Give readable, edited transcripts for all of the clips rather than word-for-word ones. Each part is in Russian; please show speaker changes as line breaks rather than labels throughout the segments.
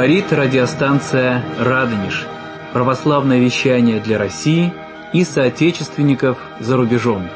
Говорит радиостанция «Радонеж». Православное вещание для России и соотечественников за рубежом.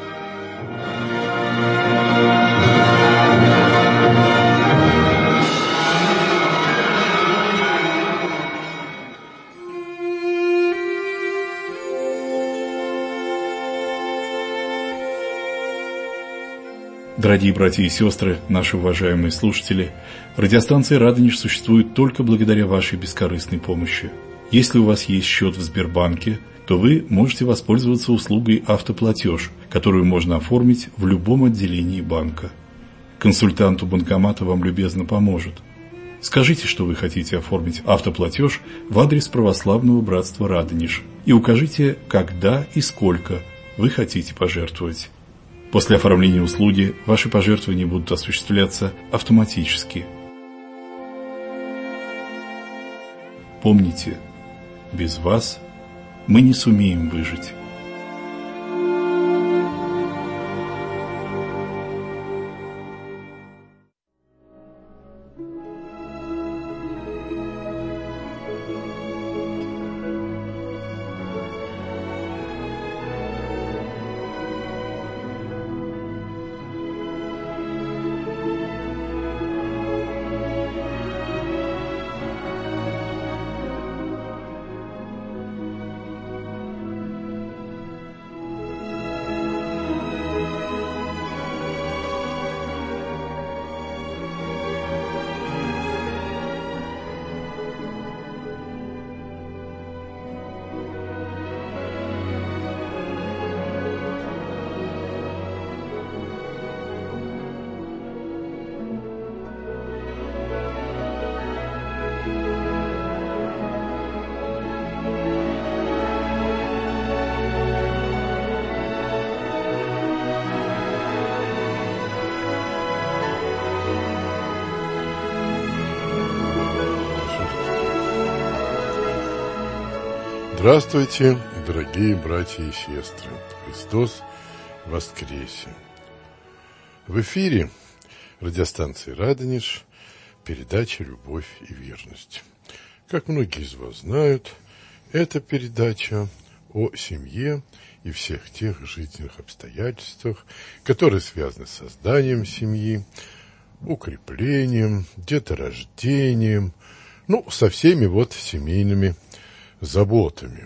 Дорогие братья и сестры, наши уважаемые слушатели, радиостанция «Радонеж» существует только благодаря вашей бескорыстной помощи. Если у вас есть счет в Сбербанке, то вы можете воспользоваться услугой «Автоплатеж», которую можно оформить в любом отделении банка. Консультант у банкомата вам любезно поможет. Скажите, что вы хотите оформить автоплатеж в адрес православного братства «Радонеж» и укажите, когда и сколько вы хотите пожертвовать. После оформления услуги ваши пожертвования будут осуществляться автоматически. Помните, без вас мы не сумеем выжить.
Здравствуйте, дорогие братья и сестры! Христос воскресе! В эфире радиостанции «Радонеж» передача «Любовь и верность». Как многие из вас знают, это передача о семье и всех тех жизненных обстоятельствах, которые связаны с созданием семьи, укреплением, деторождением, со всеми семейными заботами.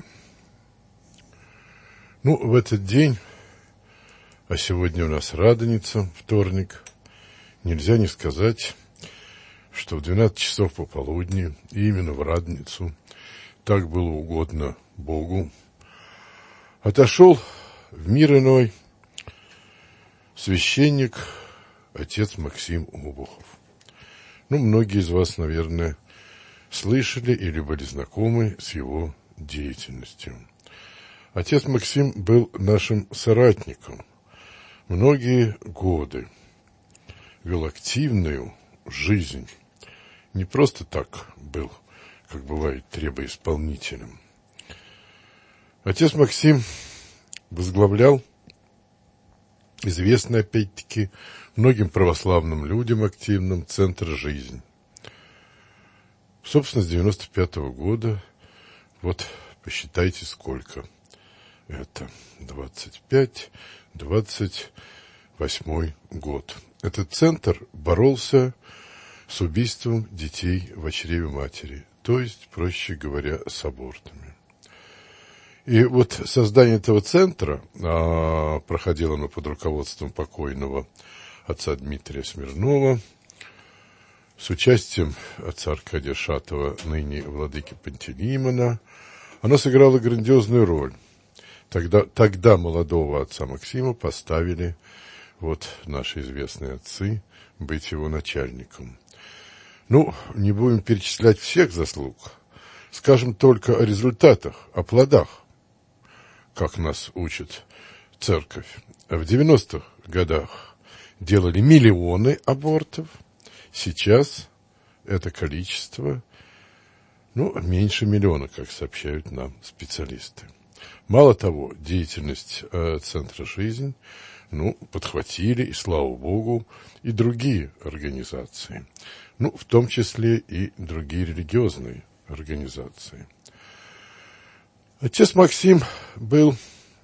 В этот день, а сегодня у нас Радоница, вторник, нельзя не сказать, что в 12 часов пополудни, и именно в Радоницу, так было угодно Богу, отошел в мир иной священник, отец Максим Обухов. Многие из вас, наверное, слышали или были знакомы с его деятельностью. Отец Максим был нашим соратником. Многие годы вел активную жизнь. Не просто так был, как бывает, требоисполнителем. Отец Максим возглавлял известный, опять-таки, многим православным людям активным центр «Жизнь». Собственно, с 95-го года, посчитайте, сколько это, 28-й год. Этот центр боролся с убийством детей в чреве матери, то есть, проще говоря, с абортами. И создание этого центра проходило оно под руководством покойного отца Дмитрия Смирнова, с участием отца Аркадия Шатова, ныне владыки Пантелеймона. Оно сыграло грандиозную роль. Тогда молодого отца Максима поставили наши известные отцы быть его начальником. Не будем перечислять всех заслуг. Скажем только о результатах, о плодах, как нас учит церковь. В 90-х годах делали миллионы абортов. Сейчас это количество, меньше миллиона, как сообщают нам специалисты. Мало того, деятельность Центра «Жизнь» подхватили, и слава Богу, и другие организации. В том числе и другие религиозные организации. Отец Максим был,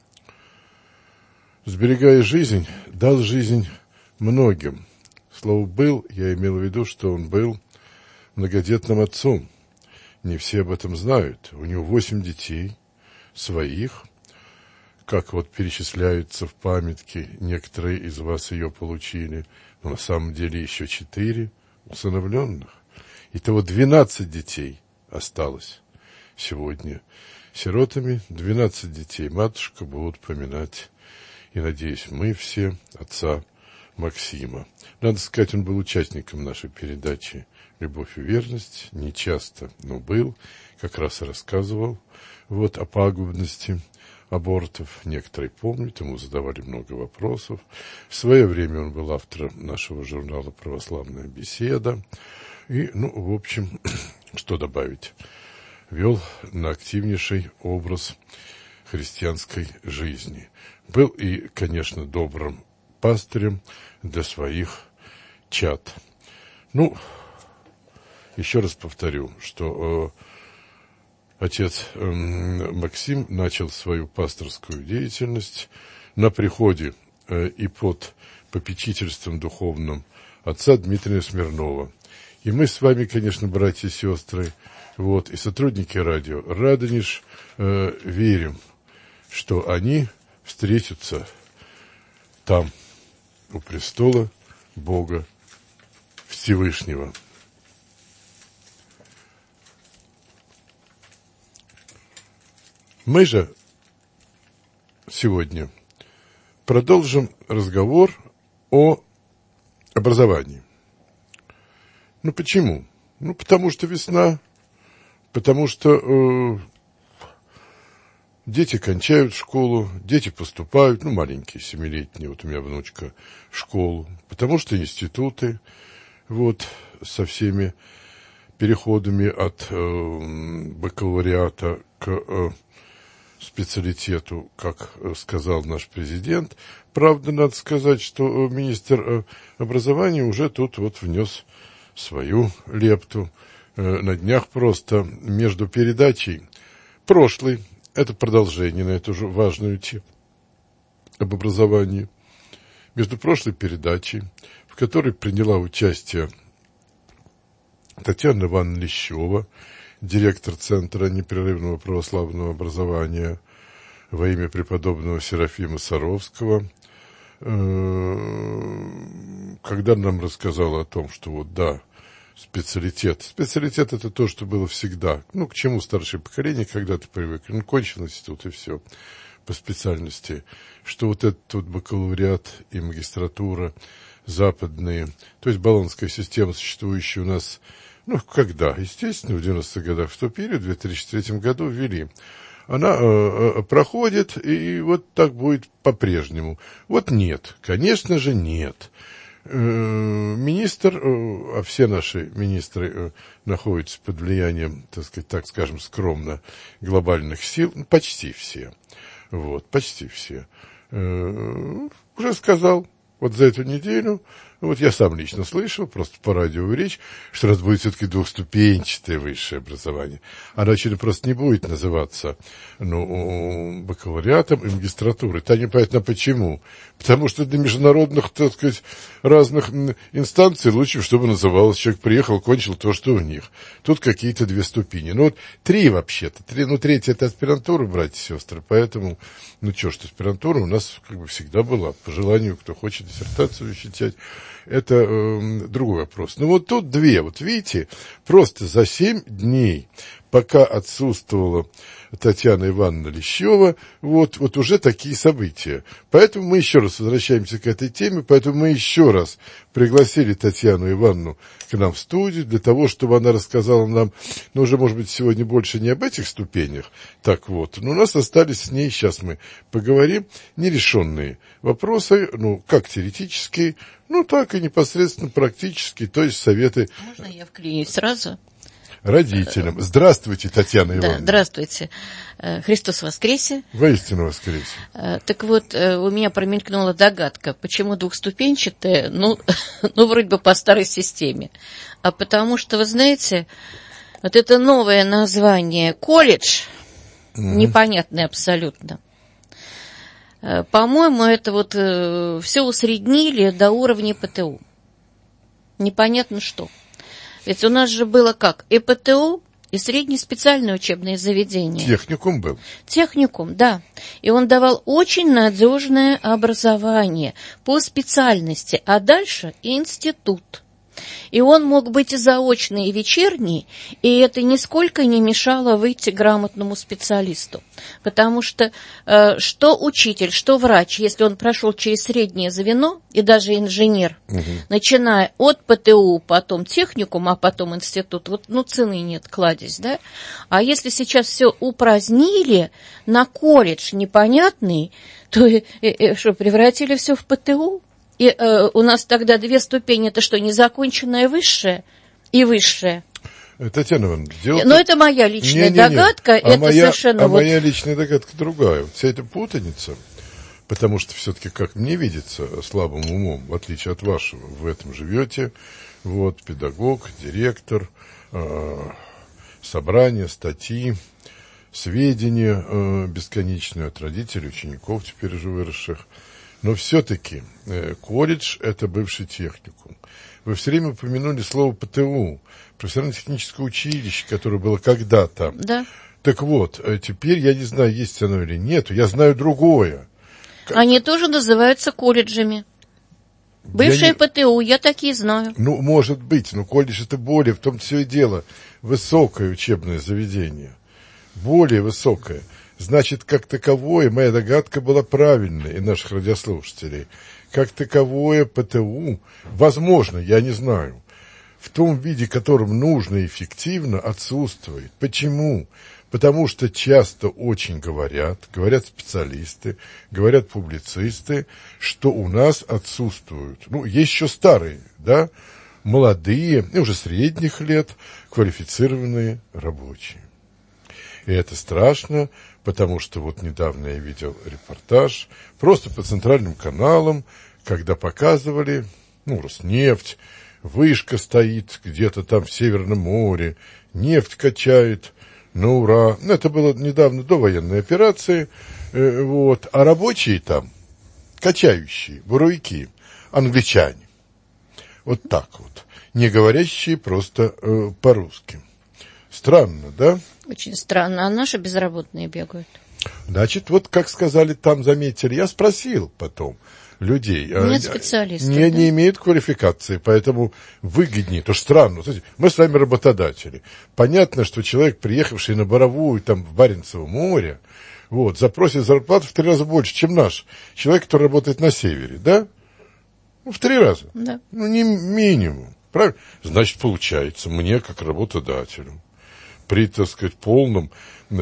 сберегая жизнь, дал жизнь многим. Слово «был» я имел в виду, что он был многодетным отцом. Не все об этом знают. У него 8 детей своих, как перечисляются в памятке, некоторые из вас ее получили, но на самом деле еще 4 усыновленных. Итого 12 детей осталось сегодня сиротами. 12 детей матушка будут поминать, и, надеюсь, мы все, отца Максима. Надо сказать, он был участником нашей передачи «Любовь и верность», не часто, но был, как раз и рассказывал о пагубности абортов. Некоторые помнят, ему задавали много вопросов. В свое время он был автором нашего журнала «Православная беседа». И, в общем, что добавить, вел на активнейший образ христианской жизни. Был и, конечно, добрым пастырем для своих чад. Еще раз повторю, что отец Максим начал свою пасторскую деятельность на приходе и под попечительством духовным отца Дмитрия Смирнова. И мы с вами, конечно, братья и сестры, и сотрудники радио «Радонеж» верим, что они встретятся там, у престола Бога Всевышнего. Мы же сегодня продолжим разговор о образовании. Почему? Потому что весна, потому что дети кончают школу, дети поступают, маленькие, 7-летние, у меня внучка в школу, потому что институты, со всеми переходами от бакалавриата к специалитету, как сказал наш президент. Правда, надо сказать, что министр образования уже тут внес свою лепту. На днях просто между передачей прошлой, это продолжение на эту же важную тему об образовании, между прошлой передачей, в которой приняла участие Татьяна Ивановна Лещева, директор Центра непрерывного православного образования во имя преподобного Серафима Саровского, когда нам рассказала о том, что специалитет. Специалитет — это то, что было всегда. К чему старшее поколение когда-то привыкли. Кончил институт и все по специальности. Что этот бакалавриат и магистратура западные, то есть болонская система, существующая у нас, когда? Естественно, в 90-х годах вступили, в 2003 году ввели. Она проходит, и так будет по-прежнему. Нет, конечно же, нет. Министр, а все наши министры находятся под влиянием, так скажем, скромно, глобальных сил, почти все. Почти все. Уже сказал, за эту неделю, я сам лично слышал, просто по радио речь, что раз будет все-таки двухступенчатое высшее образование. Оно, очевидно, просто не будет называться, бакалавриатом и магистратурой. Это непонятно почему. Потому что для международных, разных инстанций лучше, чтобы называлось, человек приехал, кончил то, что у них. Тут какие-то 2 ступени. 3 вообще-то. 3, это аспирантура, братья и сестры. Поэтому, что аспирантура у нас всегда была. По желанию, кто хочет диссертацию защищать, это другой вопрос. Тут 2. Видите, просто за 7 дней, пока отсутствовала Татьяна Ивановна Лещева, уже такие события. Поэтому мы еще раз возвращаемся к этой теме, поэтому мы еще раз пригласили Татьяну Ивановну к нам в студию, для того, чтобы она рассказала нам, уже, может быть, сегодня больше не об этих ступенях, но у нас остались с ней, сейчас мы поговорим, нерешенные вопросы, как теоретические, так и непосредственно практические, то есть советы.
Можно я вклинюсь сразу?
родителям. Здравствуйте, Татьяна Ивановна.
Да, здравствуйте. Христос воскресе.
Воистину воскресе.
Так вот, у меня промелькнула догадка, почему двухступенчатая, вроде бы по старой системе. А потому что, вы знаете, вот это новое название колледж, непонятное абсолютно. По-моему, это вот все усреднили до уровня ПТУ. Непонятно что. Ведь у нас же было как? И ПТУ, и среднее специальное учебное заведение.
Техникум был.
Техникум, да. И он давал очень надежное образование по специальности, а дальше институт. И он мог быть и заочный, и вечерний, и это нисколько не мешало выйти грамотному специалисту. Потому что что учитель, что врач, если он прошел через среднее звено, и даже инженер, начиная от ПТУ, потом техникум, а потом институт, цены нет, кладезь, да? А если сейчас все упразднили на колледж непонятный, то что, превратили все в ПТУ? И у нас тогда 2 ступени, это что, незаконченное высшее и высшее?
Татьяна Ивановна,
Но это моя личная догадка,
моя личная догадка другая. Вся эта путаница, потому что все-таки, как мне видится, слабым умом, в отличие от вашего, в этом живете, педагог, директор, собрание, статьи, сведения бесконечные от родителей, учеников, теперь уже выросших. Но все-таки колледж – это бывший техникум. Вы все время упомянули слово ПТУ, профессионально-техническое училище, которое было когда-то.
Да.
Так вот, теперь я не знаю, есть оно или нет, я знаю другое.
Они тоже называются колледжами. Бывшие ПТУ, я такие знаю.
Может быть, но колледж – это более, в том-то все и дело, высокое учебное заведение. Более высокое. Значит, как таковое, моя догадка была правильной, и наших радиослушателей, как таковое ПТУ, возможно, я не знаю, в том виде, которым нужно и эффективно, отсутствует. Почему? Потому что часто очень говорят специалисты, говорят публицисты, что у нас отсутствуют, есть еще старые, да, молодые, уже средних лет, квалифицированные рабочие. И это страшно, потому что недавно я видел репортаж просто по центральным каналам, когда показывали, Роснефть, вышка стоит где-то там в Северном море, нефть качает, на ура. Это было недавно, до военной операции, а рабочие там, качающие, буровики, англичане. Вот так вот, не говорящие просто по-русски. Странно, да?
Очень странно. А наши безработные бегают.
Значит, как сказали там, заметили, я спросил потом людей.
Нет специалистов.
Не имеют квалификации, поэтому выгоднее. То странно. Смотрите, мы с вами работодатели. Понятно, что человек, приехавший на Боровую, там, в Баренцево море, запросит зарплату в 3 раза больше, чем наш человек, который работает на севере, да? В 3 раза.
Да.
Не минимум. Правильно? Значит, получается, мне, как работодателю, при, полном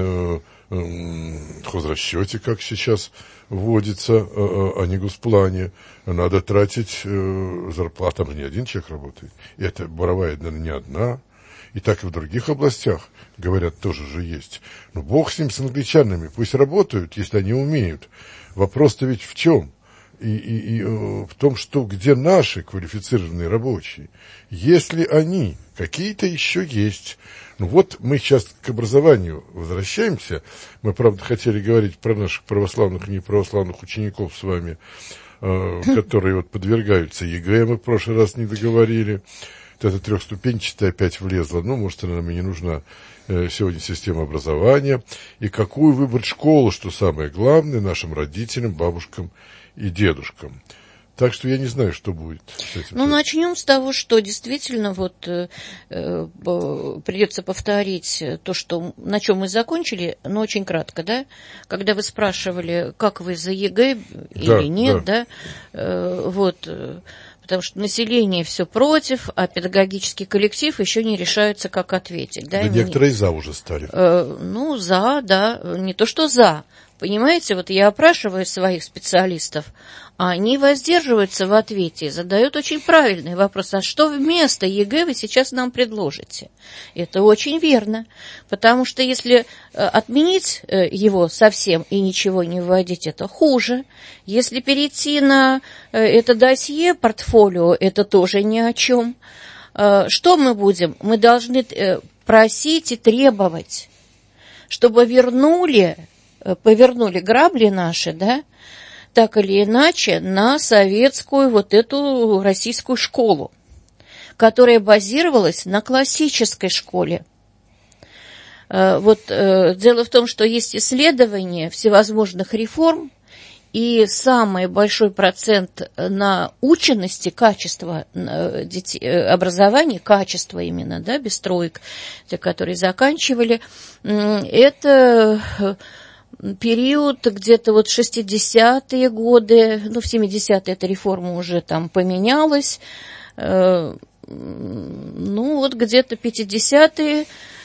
хозрасчете, как сейчас вводится, а не госплане, надо тратить зарплату. Там не один человек работает. И это Боровая, наверное, не одна. И так и в других областях, говорят, тоже же есть. Бог с ним, с англичанами. Пусть работают, если они умеют. Вопрос-то ведь в чем? И в том, что где наши квалифицированные рабочие, если они какие-то еще есть. Мы сейчас к образованию возвращаемся. Мы, правда, хотели говорить про наших православных и неправославных учеников с вами, которые подвергаются ЕГЭ, мы в прошлый раз не договорили. Это 3-ступенчатая опять влезла. Может, она нам и не нужна сегодня система образования. И какую выбрать школу, что самое главное, нашим родителям, бабушкам и дедушкам. Так что я не знаю, что будет с этим.
Начнем с того, что действительно придется повторить то, на чем мы закончили, но очень кратко, да? Когда вы спрашивали, как вы за ЕГЭ или нет, да? Потому что население все против, а педагогический коллектив еще не решаются, как ответить. Да,
некоторые за уже стали.
За, да, не то что за. Понимаете, вот я опрашиваю своих специалистов, а они воздерживаются в ответе и задают очень правильный вопрос: а что вместо ЕГЭ вы сейчас нам предложите? Это очень верно, потому что если отменить его совсем и ничего не вводить, это хуже. Если перейти на это досье, портфолио, это тоже ни о чем. Что мы будем? Мы должны просить и требовать, чтобы повернули грабли наши, да, так или иначе, на советскую вот эту российскую школу, которая базировалась на классической школе. Вот дело в том, что есть исследования всевозможных реформ, и самый большой процент наученности, качества образования, качества именно, да, без троек, те, которые заканчивали, это период где-то вот 60-е годы, ну, в 70-е эта реформа уже там поменялась, ну, вот где-то 50-е,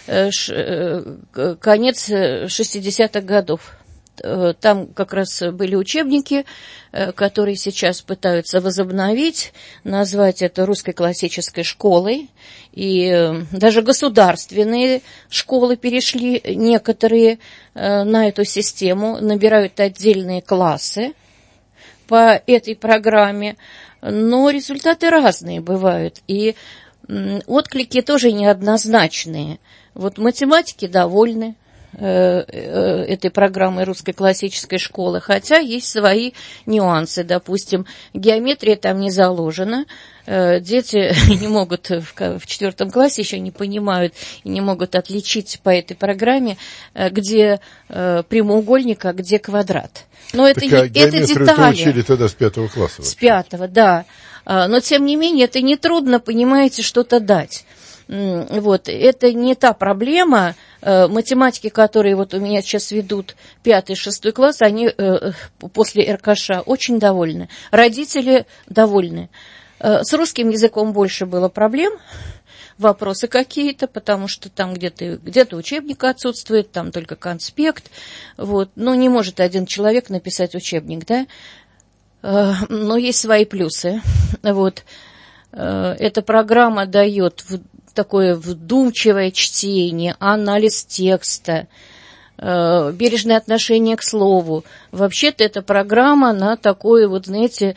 конец 60-х годов. Там как раз были учебники, которые сейчас пытаются возобновить, назвать это русской классической школой. И даже государственные школы перешли некоторые на эту систему, набирают отдельные классы по этой программе, но результаты разные бывают, и отклики тоже неоднозначные. Вот математики довольны этой программой русской классической школы, хотя есть свои нюансы. Допустим, геометрия там не заложена, дети не могут в 4 классе еще не понимают и не могут отличить по этой программе, где прямоугольник, а где квадрат. Но это детали.
Учили тогда с 5 класса.
С 5, да. Но, тем не менее, это нетрудно, понимаете, что-то дать. Вот, это не та проблема. Математики, которые вот у меня сейчас ведут 5-6 класс, они после РКШ очень довольны. Родители довольны. С русским языком больше было проблем, вопросы какие-то, потому что там где-то учебник отсутствует, там только конспект. Вот. Ну, не может один человек написать учебник, да? Но есть свои плюсы. Вот. Эта программа дает такое вдумчивое чтение, анализ текста, бережное отношение к слову. Вообще-то эта программа, она такое, вот знаете,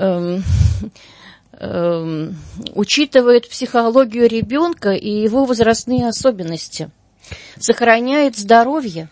учитывает психологию ребенка и его возрастные особенности, сохраняет здоровье.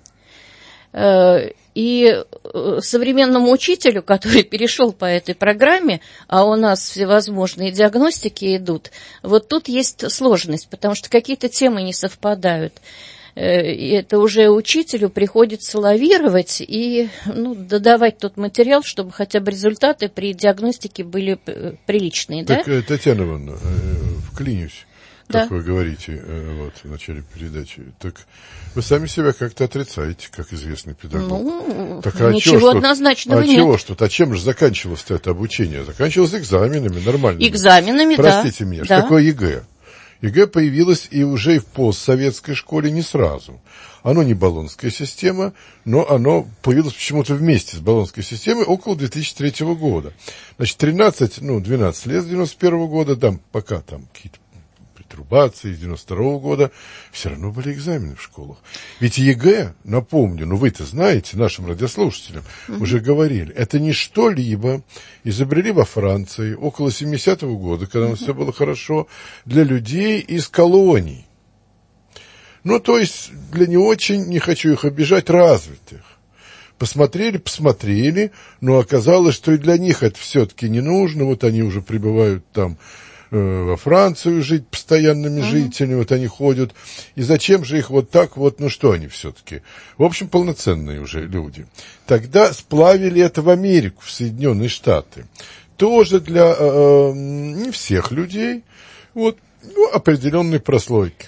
И современному учителю, который перешел по этой программе, а у нас всевозможные диагностики идут, вот тут есть сложность, потому что какие-то темы не совпадают. И это уже учителю приходится лавировать и додавать тот материал, чтобы хотя бы результаты при диагностике были приличные.
Так,
да?
Татьяна Ивановна, вклинюсь. Как
Да.
вы говорите в начале передачи, так вы сами себя как-то отрицаете, как известный педагог. Так,
ничего однозначного нет.
Чего что-то? А чем же заканчивалось-то это обучение? Заканчивалось экзаменами нормальными.
Экзаменами,
Простите меня,
да.
Что такое ЕГЭ? ЕГЭ появилось и уже в постсоветской школе не сразу. Оно не болонская система, но оно появилось почему-то вместе с болонской системой около 2003 года. Значит, 12 лет с 91 года, да, пока там какие-то перетрубации с 92 года, все равно были экзамены в школах. Ведь ЕГЭ, напомню, вы-то знаете, нашим радиослушателям уже говорили, это не что-либо изобрели во Франции около 70-го года, когда у нас все было хорошо, для людей из колоний. То есть для не очень, не хочу их обижать, развитых. Посмотрели, но оказалось, что и для них это все-таки не нужно. Вот они уже прибывают там во Францию жить постоянными жителями, вот они ходят. И зачем же их вот так что они все-таки? В общем, полноценные уже люди. Тогда сплавили это в Америку, в Соединенные Штаты. Тоже для не всех людей, определенной прослойки.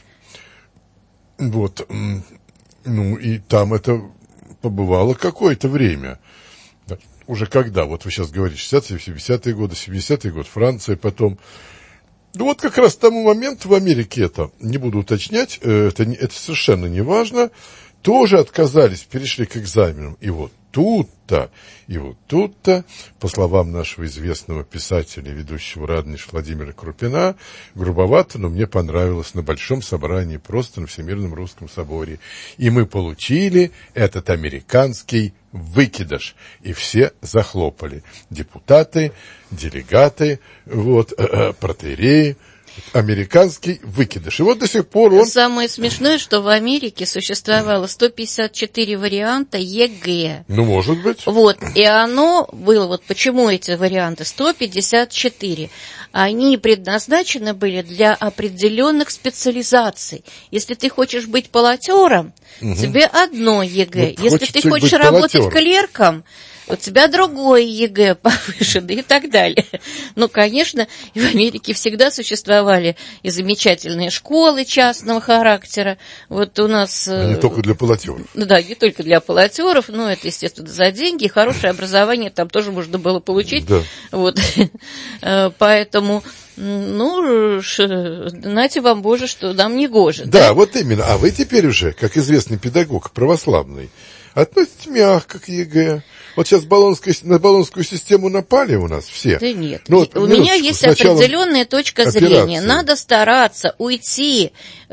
И там это побывало какое-то время. Уже когда, вы сейчас говорите, 60-е, 70-е годы, 70-й год, Франция, потом. Как раз к тому моменту в Америке это, не буду уточнять, это совершенно не важно, тоже отказались, перешли к экзаменам. И вот тут-то, по словам нашего известного писателя, ведущего Радонеж Владимира Крупина, грубовато, но мне понравилось, на большом собрании, просто на Всемирном Русском Соборе. И мы получили этот американский выкидыш. И все захлопали. Депутаты, делегаты, протоиереи. Американский выкидыш. И вот до сих пор он...
Самое смешное, что в Америке существовало 154 варианта ЕГЭ.
Ну, может быть.
Вот, и оно было, вот почему эти варианты 154, они предназначены были для определенных специализаций. Если ты хочешь быть полотером, тебе одно ЕГЭ.
Вот
если ты хочешь работать
полотером.
Клерком, у тебя другое ЕГЭ повышено и так далее. Ну, конечно, в Америке всегда существовали и замечательные школы частного характера. Вот у нас...
А не только для полотеров.
Да, не только для полотеров, но это, естественно, за деньги. Хорошее образование там тоже можно было получить.
Да.
Вот. Поэтому... Ну, знайте вам, Боже, что нам не гоже.
Да, вот именно. А вы теперь уже, как известный педагог православный, относитесь мягко к ЕГЭ. Вот сейчас на болонскую систему напали у нас все.
Да нет.
Ну, вот,
у меня есть определенная точка зрения. Надо стараться уйти.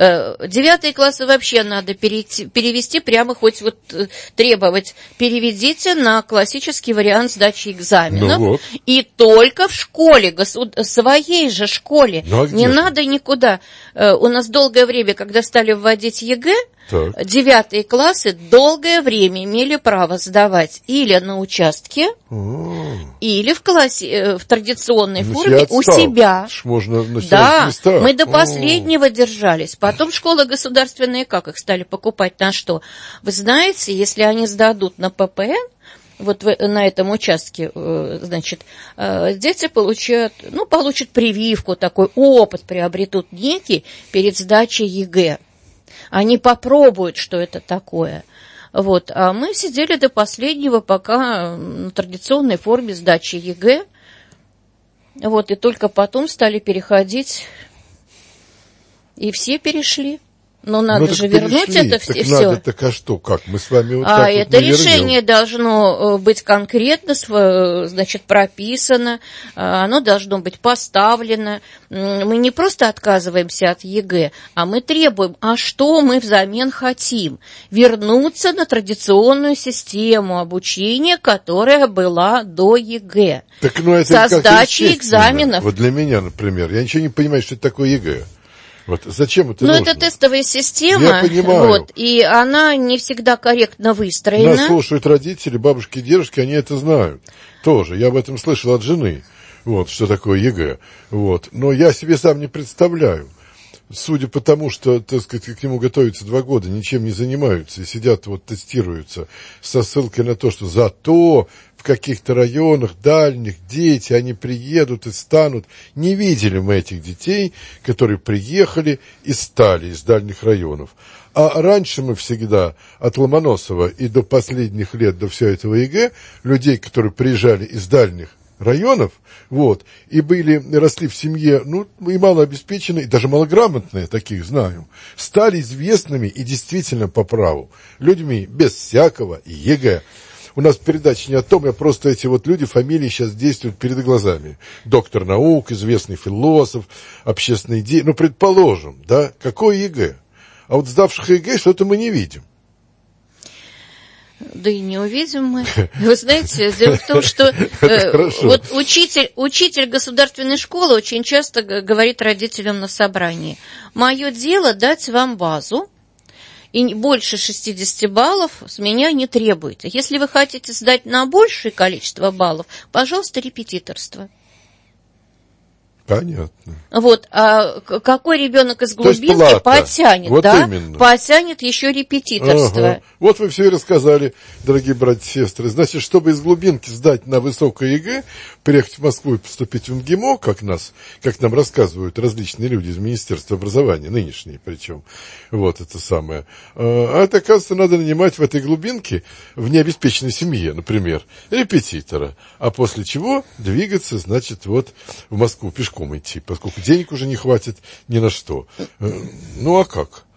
9 классы вообще надо перевести, прямо хоть вот требовать. Переведите на классический вариант сдачи экзаменов.
Ну, вот.
И только в школе, своей же школе.
Ну, а
не надо никуда. У нас долгое время, когда стали вводить ЕГЭ,
так.
9 классы долгое время имели право сдавать или на участке, или в традиционной форме у себя.
Можно
да, мы до последнего держались. Потом школы государственные, как их стали покупать, на что? Вы знаете, если они сдадут на ППН, вот на этом участке, значит, дети получат прививку, такой опыт приобретут некий перед сдачей ЕГЭ. Они попробуют, что это такое. Вот. А мы сидели до последнего, пока на традиционной форме сдачи ЕГЭ. Вот. И только потом стали переходить. И все перешли. Но надо же вернуть это все.
Надо, так а что, как? Мы с вами вот так
это решение должно быть конкретно, значит, прописано, оно должно быть поставлено. Мы не просто отказываемся от ЕГЭ, а мы требуем, а что мы взамен хотим? Вернуться на традиционную систему обучения, которая была до ЕГЭ.
Так, это
со сдачей экзаменов.
Вот для меня, например, я ничего не понимаю, что это такое ЕГЭ. Вот зачем это нужно?
Это тестовая система,
я понимаю.
Вот, и она не всегда корректно выстроена.
Нас слушают родители, бабушки и дедушки, они это знают тоже. Я об этом слышал от жены, вот, что такое ЕГЭ. Вот. Но я себе сам не представляю. Судя по тому, что, так сказать, к нему готовятся 2 года, ничем не занимаются и сидят, вот, тестируются со ссылкой на то, что зато в каких-то районах дальних дети, они приедут и станут. Не видели мы этих детей, которые приехали и стали из дальних районов. А раньше мы всегда от Ломоносова и до последних лет, до всего этого ЕГЭ, людей, которые приезжали из дальних районов, вот, и росли в семье, и малообеспеченные, и даже малограмотные, таких знаю, стали известными и действительно по праву людьми без всякого ЕГЭ. У нас передача не о том, просто эти вот люди, фамилии сейчас действуют перед глазами. Доктор наук, известный философ, общественный деятель, предположим, да, какой ЕГЭ? А вот сдавших ЕГЭ что-то мы не видим.
Да и не увидим мы. Вы знаете, дело в том, что вот учитель государственной школы очень часто говорит родителям на собрании: мое дело дать вам базу, и больше 60 баллов с меня не требуете. Если вы хотите сдать на большее количество баллов, пожалуйста, репетиторство.
Понятно.
Вот, а какой ребенок из глубинки потянет, вот да? Именно. Потянет еще репетиторство.
Ага. Вот вы все и рассказали, дорогие братья и сестры. Значит, чтобы из глубинки сдать на высокое ЕГЭ, приехать в Москву и поступить в МГИМО, как нам рассказывают различные люди из Министерства образования, нынешние причем, вот это самое. А это, оказывается, надо нанимать в этой глубинке, в необеспеченной семье, например, репетитора, а после чего двигаться, значит, вот в Москву пешком идти, поскольку денег уже не хватит ни на что. Ну, а как?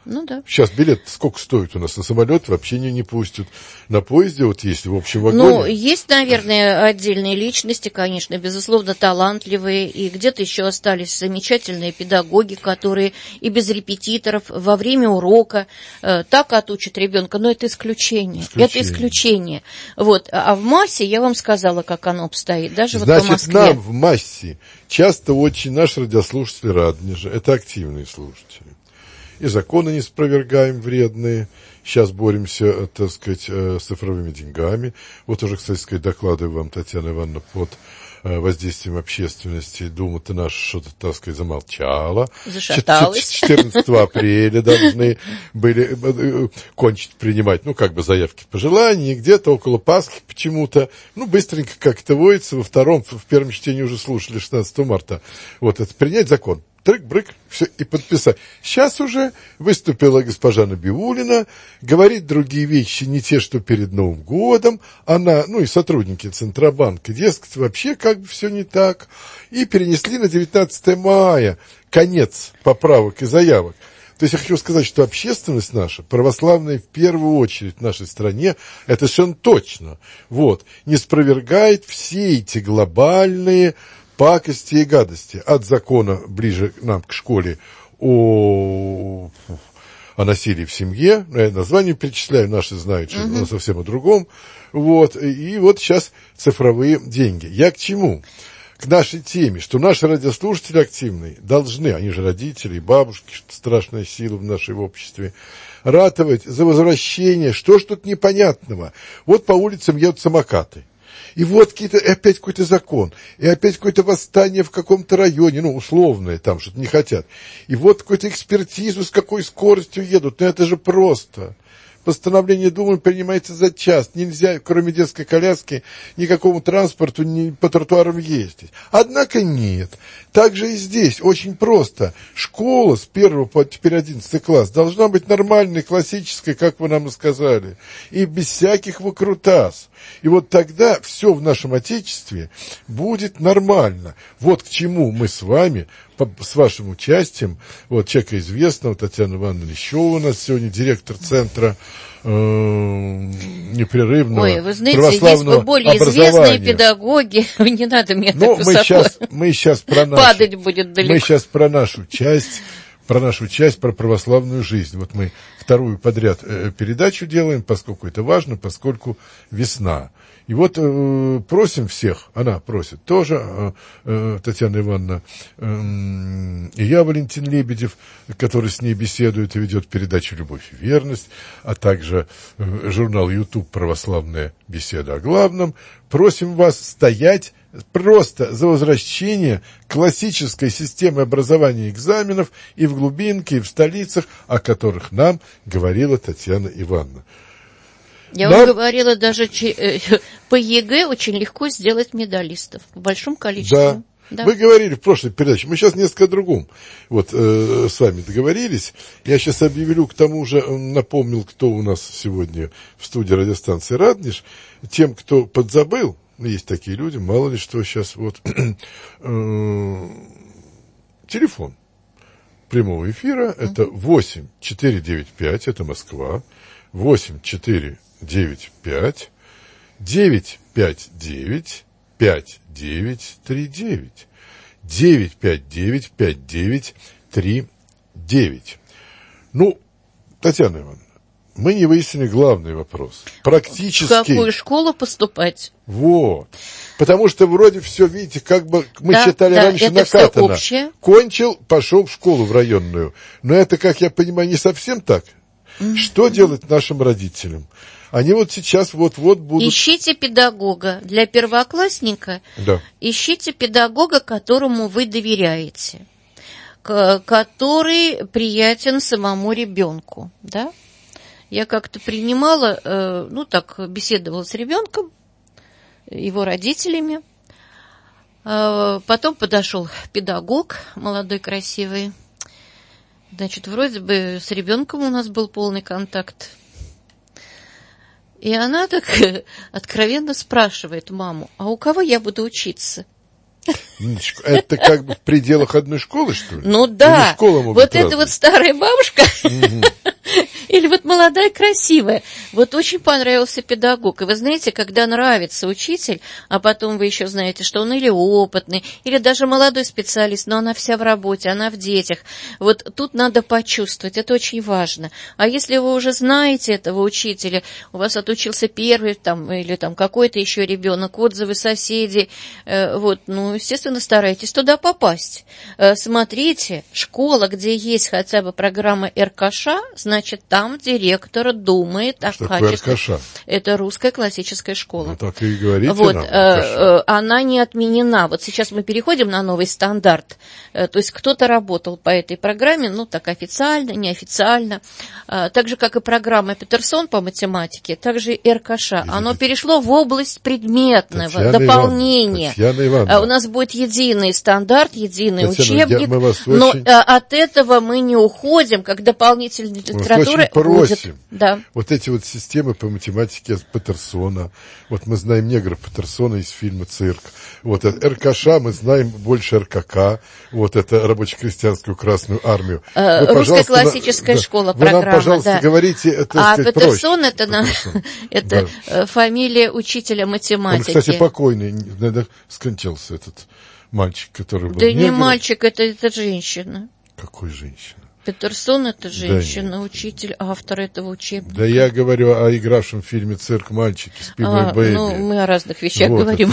Ну да.
Сейчас билет сколько стоит у нас? На самолет вообще не пустят. На поезде вот есть в общем вагоне.
Ну, есть, наверное, отдельные личности, конечно, безусловно, талантливые. И где-то еще остались замечательные педагоги, которые и без репетиторов во время урока так отучат ребенка. Но это исключение. Это исключение. Вот. А в массе я вам сказала, как оно обстоит. Даже
Значит,
вот по Москве.
нам в массе часто очень наши радиослушатели Радонежа, это активные слушатели. И законы не спровергаем вредные. Сейчас боремся, так сказать, с цифровыми деньгами. Вот уже, кстати сказать, докладываю вам, Татьяна Ивановна, под воздействием общественности. Дума-то наша что-то, так сказать, замолчала.
Зашаталась.
14 апреля должны были кончить принимать, ну, как бы заявки пожеланий. Где-то около Пасхи почему-то, ну, быстренько, как это водится, в первом чтении уже слушали 16 марта. Вот это принять закон. Трык-брык, все, и подписать. Сейчас уже выступила госпожа Набиуллина, говорит другие вещи, не те, что перед Новым годом. Она, ну и сотрудники Центробанка, дескать, вообще как бы все не так. И перенесли на 19 мая конец поправок и заявок. То есть я хочу сказать, что общественность наша, православная в первую очередь в нашей стране, это совершенно точно, вот, не спровергает все эти глобальные пакости и гадости от закона ближе нам к школе о насилии в семье. Я название перечисляю, наши знают, что оно совсем о другом. Вот. И вот сейчас цифровые деньги. Я к чему? К нашей теме, что наши радиослушатели активные должны, они же родители, бабушки, что страшная сила в нашем обществе, ратовать за возвращение, что ж тут непонятного. Вот по улицам едут самокаты. И вот опять какой-то закон, и опять какое-то восстание в каком-то районе, ну, условное, там что-то не хотят. И вот какую-то экспертизу, с какой скоростью едут. Ну, это же просто. Постановление Думы принимается за час. Нельзя, кроме детской коляски, никакому транспорту по тротуарам ездить. Однако нет. Так же и здесь. Очень просто. Школа с 1 по теперь 11 класс должна быть нормальной, классической, как вы нам и сказали. И без всяких выкрутас. И вот тогда все в нашем Отечестве будет нормально. Вот к чему мы с вами, с вашим участием, вот человека известного, Татьяна Ивановна Лещева у нас сегодня, директор центра непрерывного
Ой, вы знаете,
православного
есть более известные педагоги, не надо мне так высоко
мы сейчас
падать будет далеко.
Мы сейчас про нашу часть, про православную жизнь. Вот мы вторую подряд передачу делаем, поскольку это важно, поскольку весна. И вот просим всех, она просит тоже, Татьяна Ивановна, и я, Валентин Лебедев, который с ней беседует и ведет передачу «Любовь и верность», а также журнал YouTube «Православная беседа о главном», просим вас стоять просто за возвращение классической системы образования экзаменов и в глубинке, и в столицах, о которых нам говорила Татьяна Ивановна.
Я вам говорила, даже по ЕГЭ очень легко сделать медалистов в большом количестве.
Да. Вы говорили в прошлой передаче, мы сейчас несколько о другом вот, с вами договорились. Я сейчас объявлю, к тому же напомнил, кто у нас сегодня в студии радиостанции «Радонеж». Тем, кто подзабыл, есть такие люди, мало ли что сейчас, вот, телефон прямого эфира, это 8495, это Москва, 8495 959 5939 959 5939. Ну, Татьяна Ивановна, мы не выяснили главный вопрос. Практически.
В какую школу поступать?
Вот. Потому что вроде все, видите, как бы мы читали раньше накатано. Кончил, пошел в школу в районную. Но это, как я понимаю, не совсем так. Что делать нашим родителям? Они вот сейчас вот-вот будут...
Ищите педагога. Для первоклассника ищите педагога, которому вы доверяете, который приятен самому ребенку. Да? Я как-то принимала, беседовала с ребенком, его родителями. Потом подошел педагог, молодой, красивый. Значит, вроде бы с ребенком у нас был полный контакт. И она так откровенно спрашивает маму: а у кого я буду учиться?
Это как бы в пределах одной школы, что ли?
Ну да, вот эта вот старая бабушка Или вот молодая, красивая. Вот очень понравился педагог. И вы знаете, когда нравится учитель, а потом вы еще знаете, что он или опытный, или даже молодой специалист, но она вся в работе, она в детях. Вот тут надо почувствовать, это очень важно. А если вы уже знаете этого учителя, у вас отучился первый там, или там какой-то еще ребенок, отзывы соседей, вот, ну, естественно, старайтесь туда попасть. Смотрите, школа, где есть хотя бы программа РКШ, значит, там директор думает о качестве.
РКШ?
Это русская классическая школа.
Ну, так и говорите
вот,
нам.
Она не отменена. Вот сейчас мы переходим на новый стандарт. То есть кто-то работал по этой программе, ну, так официально, неофициально. Так же, как и программа Петерсон по математике, так же и РКШ. Оно перешло в область предметного дополнения. У нас будет единый стандарт, единый учебник, но от этого мы не уходим, как дополнительная литература будет. Да.
Вот эти вот системы по математике Петерсона, вот мы знаем негров Петерсона из фильма «Цирк», вот это РКШ мы знаем больше РКК, вот это рабоче-крестьянскую Красную Армию. Вы,
русская классическая школа,
вы нам, пожалуйста,
да.
говорите, это, сказать,
Петерсон
проще.
Это фамилия учителя математики.
Он, кстати, покойный, наверное, скончался этот мальчик, который был.
Да не мальчик, это женщина.
Какой женщина?
Петерсон — это женщина, да, учитель, автор этого учебника.
Да я говорю о игравшем в фильме «Цирк» мальчике с Пибой Бэйби.
Ну, мы о разных вещах
вот
говорим.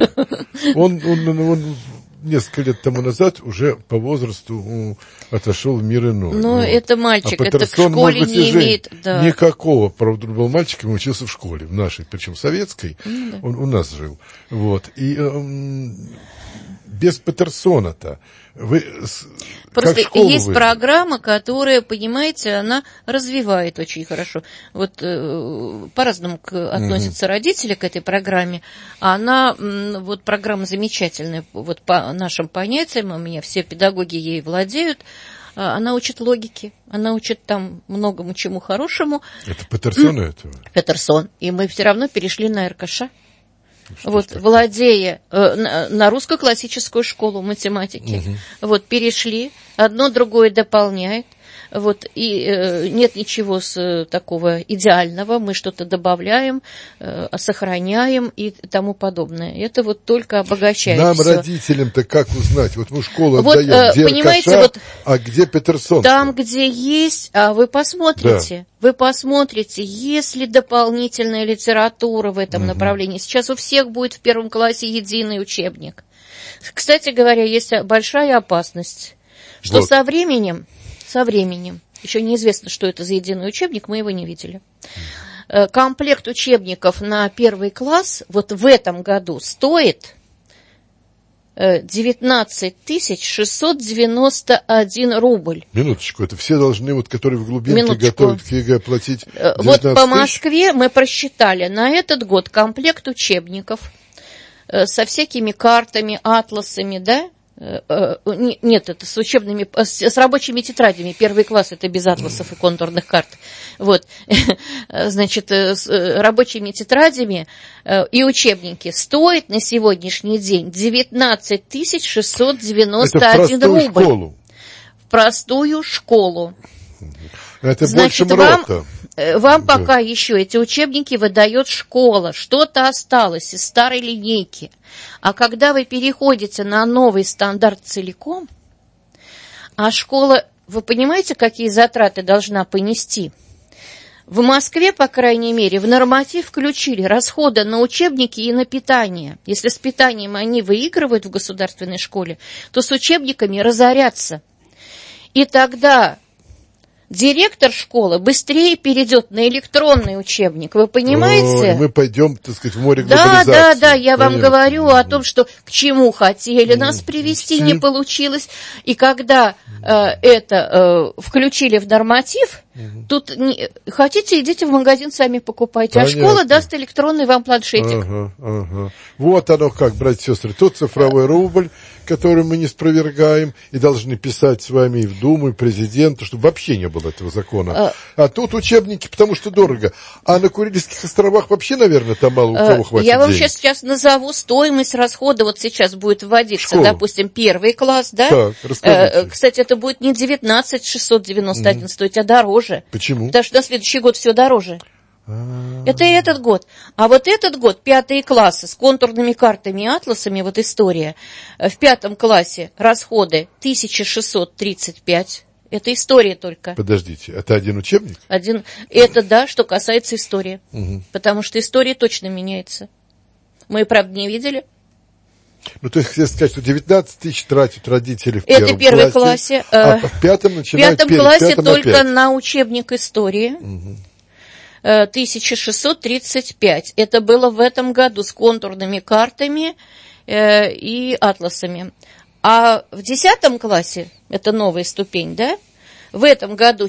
Он несколько лет тому назад уже по возрасту отошел в мир иной.
Ну, это мальчик,
а
это в школе не имеет... Да.
Никакого, правда, был мальчиком, и учился в школе, в нашей, причем советской, да. Он у нас жил. Вот. И без Петерсона-то вы...
Просто есть программа, которая, понимаете, она развивает очень хорошо. Вот по-разному относятся родители к этой программе. Она, вот программа замечательная, вот по нашим понятиям, у меня все педагоги ей владеют. Она учит логике, она учит там многому чему хорошему.
Это Петерсон этого?
Петерсон. И мы все равно перешли на РКШ. Вот, владея на русскую классическую школу математики, вот, перешли, одно другое дополняет, вот, и нет ничего такого идеального, мы что-то добавляем, сохраняем и тому подобное. Это вот только обогащает.
Нам,
всё.
Родителям-то, как узнать? Вот мы школу
вот,
отдаем, где
понимаете,
РКШ,
вот,
а где Петерсон?
Там, где есть, вы посмотрите. Да. Вы посмотрите, есть ли дополнительная литература в этом направлении. Сейчас у всех будет в первом классе единый учебник. Кстати говоря, есть большая опасность, что вот. со временем, еще неизвестно, что это за единый учебник, мы его не видели. Комплект учебников на первый класс вот в этом году стоит 19 691 рубль.
Минуточку, это все должны, вот, которые в глубинке готовят к ЕГЭ, платить 19
Вот по Москве мы просчитали на этот год комплект учебников со всякими картами, атласами, да? Нет, это с учебными, с рабочими тетрадями. Первый класс это без атласов и контурных карт. Вот, значит, с рабочими тетрадями и учебники стоит на сегодняшний день 19 691 рубль.
Школу.
В простую школу.
Это
значит,
больше МРОТа.
Вам пока еще эти учебники выдает школа, что-то осталось из старой линейки. А когда вы переходите на новый стандарт целиком, а школа, вы понимаете, какие затраты должна понести? В Москве, по крайней мере, в норматив включили расходы на учебники и на питание. Если с питанием они выигрывают в государственной школе, то с учебниками разорятся. И тогда... директор школы быстрее перейдет на электронный учебник, вы понимаете?
Мы пойдем, так сказать, в море глобализации.
Да, я вам говорю о том, что к чему хотели нас привести, не получилось. И когда это включили в норматив, тут хотите, идите в магазин, сами покупайте. Понятно. А школа даст электронный вам планшетик.
Ага. Вот оно как, братья и сестры. Тут цифровой рубль, который мы не спровергаем, и должны писать с вами и в Думу, и президенту, чтобы вообще не было этого закона. А тут учебники, потому что дорого. А на Курильских островах вообще, наверное, там мало у кого хватит
Я вам
денег.
сейчас назову стоимость расхода. Вот сейчас будет вводиться, допустим, первый класс, да?
Так, расскажите.
Кстати, это будет не 19 691 стоить, а дороже. дороже.
Почему?
Потому что на следующий год все дороже. Это и этот год. А вот этот год, 5 классы с контурными картами и атласами, вот история. В 5 классе расходы 1635. Это история только.
Подождите, это один учебник?
Это да, что касается истории.
Угу.
Потому что история точно меняется. Мы, правда, не видели.
Ну, то есть, хотел сказать, что 19 тысяч тратят родители в первом классе.
Это первой классе.
А в пятом начинают
в 5 классе только
опять.
на учебник истории.
Угу.
1635. Это было в этом году с контурными картами и атласами. А в 10 классе, это новая ступень, да, в этом году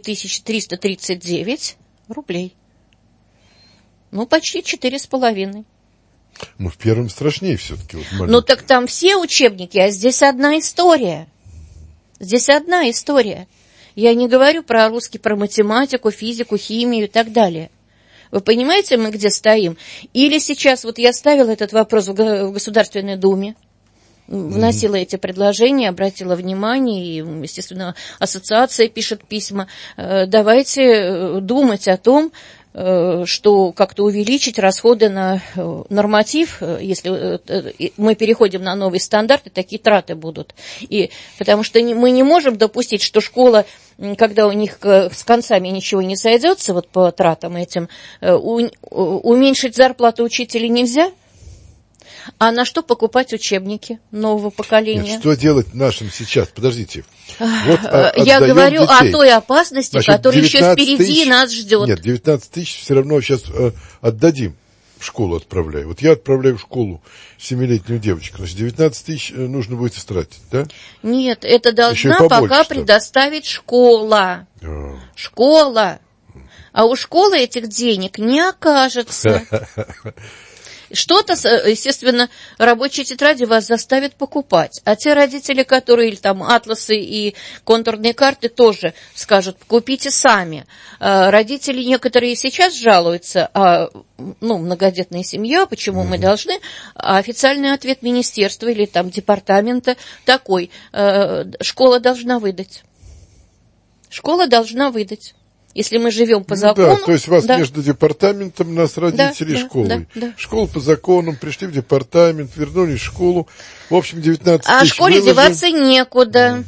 4339 рублей. Ну, почти 4,5.
Ну, в первом страшнее все-таки. Вот,
ну, так там все учебники, а здесь одна история. Здесь одна история. Я не говорю про русский, про математику, физику, химию и так далее. Вы понимаете, мы где стоим? Или сейчас, вот я ставила этот вопрос в Государственной Думе, вносила эти предложения, обратила внимание, и, естественно, ассоциация пишет письма. Давайте думать о том, что как-то увеличить расходы на норматив, если мы переходим на новый стандарт, и такие траты будут. И, потому что мы не можем допустить, что школа, когда у них с концами ничего не сойдется, вот по тратам этим, уменьшить зарплату учителей нельзя. А на что покупать учебники нового поколения?
Нет, что делать нашим сейчас? Подождите. Вот,
я говорю
детей.
О той опасности, значит, которая еще впереди нас ждет.
Нет, 19 тысяч все равно сейчас отдадим. В школу отправляю. Вот я отправляю в школу 7-летнюю девочку. Значит, 19 тысяч нужно будет истратить, да?
Нет, это должна пока предоставить школа. Школа. А у школы этих денег не окажется. Что-то, естественно, рабочие тетради вас заставят покупать. А те родители, которые там атласы и контурные карты, тоже скажут, купите сами. Родители некоторые сейчас жалуются, многодетная семья, почему мы должны? А официальный ответ министерства или там департамента такой, школа должна выдать. Школа должна выдать. Если мы живем по закону...
Да, то есть у вас между департаментом, нас родители и школой.
Да.
Школа по закону, пришли в департамент, вернулись в школу. В общем, 19 тысяч.
А школе деваться некуда.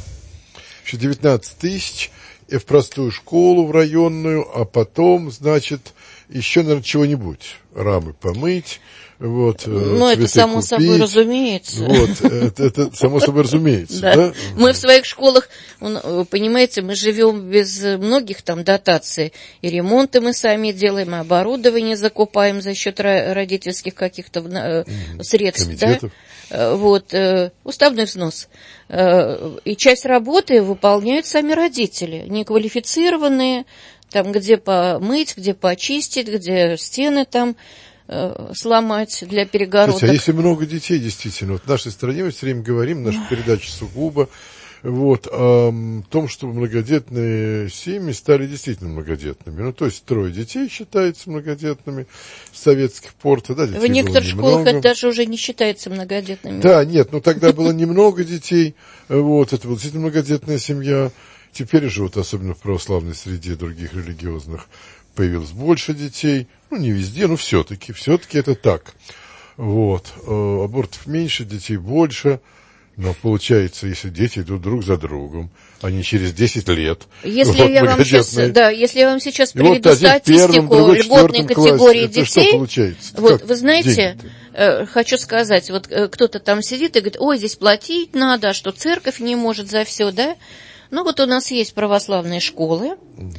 19 тысяч в простую школу, в районную, а потом, значит, еще, наверное, чего-нибудь. Рамы помыть. Вот,
это само собой разумеется.
Вот, это само собой разумеется, да?
Мы в своих школах, понимаете, мы живем без многих там дотаций. И ремонты мы сами делаем, и оборудование закупаем за счет родительских каких-то средств.
Комитетов.
Да? Вот, уставный взнос. И часть работы выполняют сами родители, неквалифицированные, там, где помыть, где почистить, где стены там сломать для перегородок.
Слушайте, а если много детей, действительно, вот в нашей стране мы все время говорим, наша передача сугубо, вот, о том, что многодетные семьи стали действительно многодетными. Ну, то есть 3 детей считаются многодетными с советских пор. Да,
в некоторых школах это даже уже не считается многодетными.
Да, нет, тогда было немного детей, вот, это была действительно многодетная семья. Теперь же, вот, особенно в православной среде других религиозных, появилось больше детей, не везде, но все-таки это так. Вот, абортов меньше, детей больше, но получается, если дети идут друг за другом, они через 10 лет.
Если я вам сейчас приведу статистику льготной категории детей,
что получается?
Вот, вы знаете, хочу сказать, вот кто-то там сидит и говорит, ой, здесь платить надо, а что церковь не может за все, да? Ну, вот у нас есть православные школы,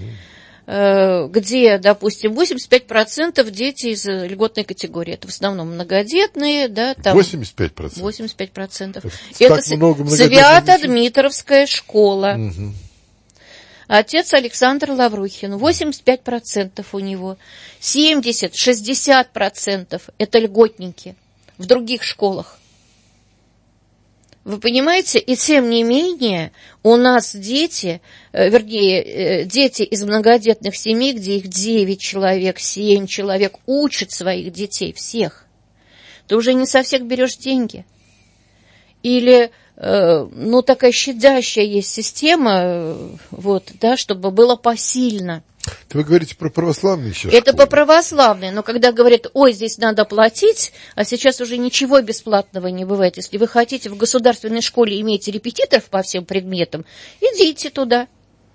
где, допустим, 85% дети из льготной категории. Это в основном многодетные, да, там
85%.
85%. Это Свято-Дмитровская школа.
Угу.
Отец Александр Лаврухин, 85% у него. 70-60% это льготники в других школах. Вы понимаете, и тем не менее у нас дети из многодетных семей, где их 9 человек, 7 человек, учат своих детей всех. Ты уже не со всех берешь деньги. Или такая щадящая есть система, вот, да, чтобы было посильно.
Вы говорите про православные еще
Это
школы?
по православной, но когда говорят, ой, здесь надо платить, а сейчас уже ничего бесплатного не бывает. Если вы хотите в государственной школе иметь репетиторов по всем предметам, идите туда.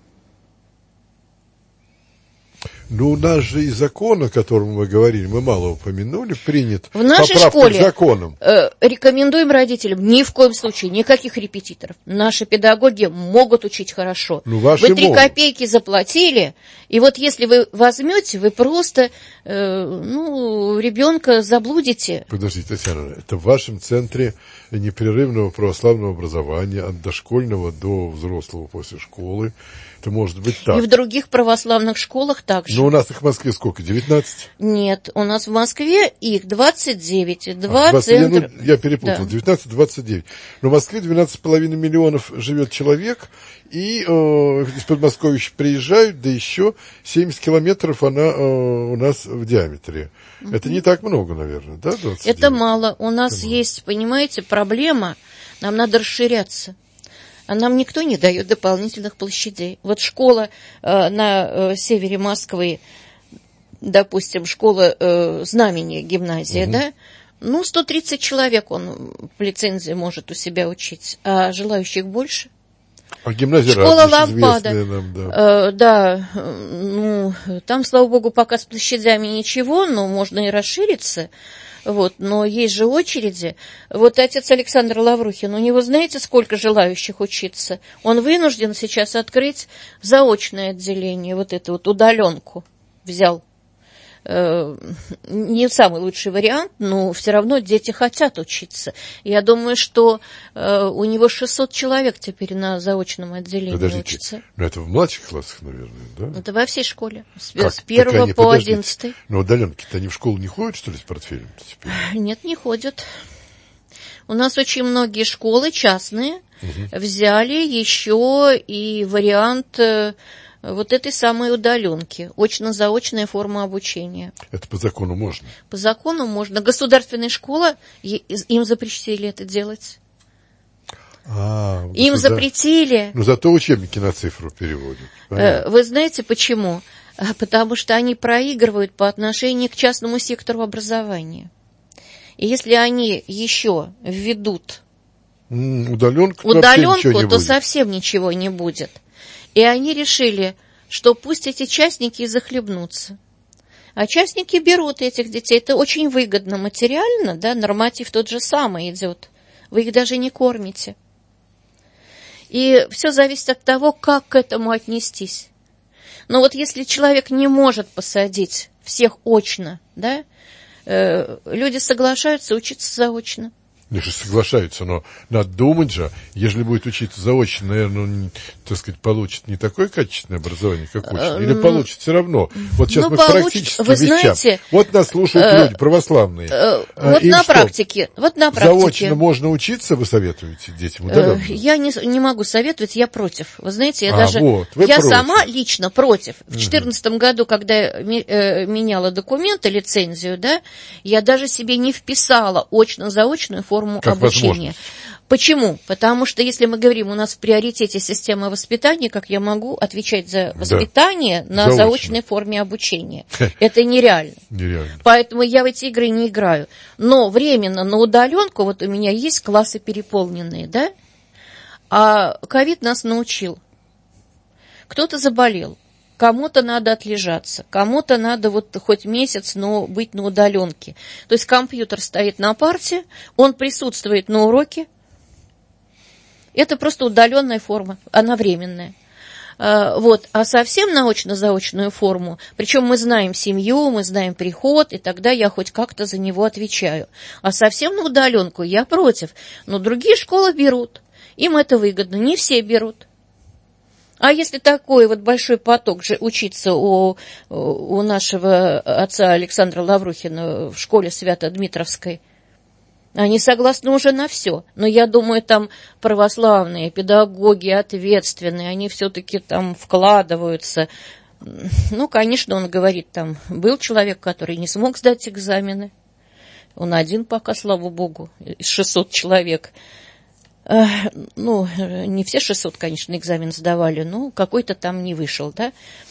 Ну, у нас же и закон, о котором мы говорили, мы мало упомянули, принят
В нашей
поправка
школе
к законам.
Рекомендуем родителям ни в коем случае никаких репетиторов. Наши педагоги могут учить хорошо.
Ну, ваши
вы 3
могут.
копейки заплатили, и вот если вы возьмете, вы просто ребенка заблудите.
Подождите, Татьяна, это в вашем центре непрерывного православного образования от дошкольного до взрослого после школы. Это может быть так.
И в других православных школах также.
Но у нас их в Москве сколько? 19?
Нет, у нас в Москве их 29.
20,
центра.
я перепутал,
Да.
19-29. Но в Москве 12,5 миллионов живет человек, и из Подмосковья приезжают, да еще 70 километров она у нас в диаметре. Это не так много, наверное, да, 29?
Это мало. У нас есть, понимаете, проблема. Нам надо расширяться. А нам никто не дает дополнительных площадей. Вот школа на севере Москвы, допустим, школа Знамения, гимназия, да? 130 человек он в лицензии может у себя учить, а желающих больше.
А гимназия
Школа
Радонеж,
Лампада.
нам, да.
Там, слава богу, пока с площадями ничего, но можно и расшириться. Вот, но есть же очереди. Вот отец Александр Лаврухин, у него знаете, сколько желающих учиться? Он вынужден сейчас открыть заочное отделение, вот эту вот удаленку взял. Не самый лучший вариант, но все равно дети хотят учиться. Я думаю, что у него 600 человек теперь на заочном отделении учатся.
Но это в младших классах, наверное, да?
Это во всей школе, с
Как?
1 по 11.
Но удаленки-то они в школу не ходят, что ли, с портфелем теперь?
Нет, не ходят. У нас очень многие школы частные взяли еще и вариант вот этой самой удаленки, очно-заочная форма обучения.
Это по закону можно?
По закону можно. Государственная школа, им запретили это делать. Им запретили.
Но зато учебники на цифру переводят. Понятно.
Вы знаете почему? Потому что они проигрывают по отношению к частному сектору образования. И если они еще введут
удаленку,
то совсем ничего не будет. И они решили, что пусть эти частники и захлебнутся. А частники берут этих детей. Это очень выгодно материально, да, норматив тот же самый идет. Вы их даже не кормите. И все зависит от того, как к этому отнестись. Но вот если человек не может посадить всех очно, да, люди соглашаются учиться заочно.
Они же соглашаются, но надо думать же, если будет учиться заочно, наверное, он, так сказать, получит не такое качественное образование, как очно, или получит все равно. Вот сейчас мы к практическим вещам.
Знаете,
вот нас слушают люди православные.
Вот на практике.
Заочно можно учиться, вы советуете детям удаленно?
Я не могу советовать, я против. Вы знаете, я
против.
Сама лично против. В 2014 году, когда я меняла документы, лицензию, да, я даже себе не вписала очно-заочную форму обучения. Почему? Потому что, если мы говорим, у нас в приоритете система воспитания, как я могу отвечать за воспитание на заочной форме обучения? Это нереально. Поэтому я в эти игры не играю. Но временно на удаленку, вот у меня есть классы переполненные, да? А ковид нас научил. Кто-то заболел. Кому-то надо отлежаться, кому-то надо вот хоть месяц, но быть на удаленке. То есть компьютер стоит на парте, он присутствует на уроке. Это просто удаленная форма, она временная. Вот. А совсем на очно-заочную форму, причем мы знаем семью, мы знаем приход, и тогда я хоть как-то за него отвечаю. А совсем на удаленку я против. Но другие школы берут, им это выгодно, не все берут. А если такой вот большой поток же учиться у нашего отца Александра Лаврухина в школе Свято-Дмитровской, они согласны уже на все. Но я думаю, там православные педагоги ответственные, они все-таки там вкладываются. Ну, конечно, он говорит, там был человек, который не смог сдать экзамены. Он один пока, слава богу, из 600 человек. Ну, не все 600, конечно, экзамен сдавали, но какой-то там не вышел, да.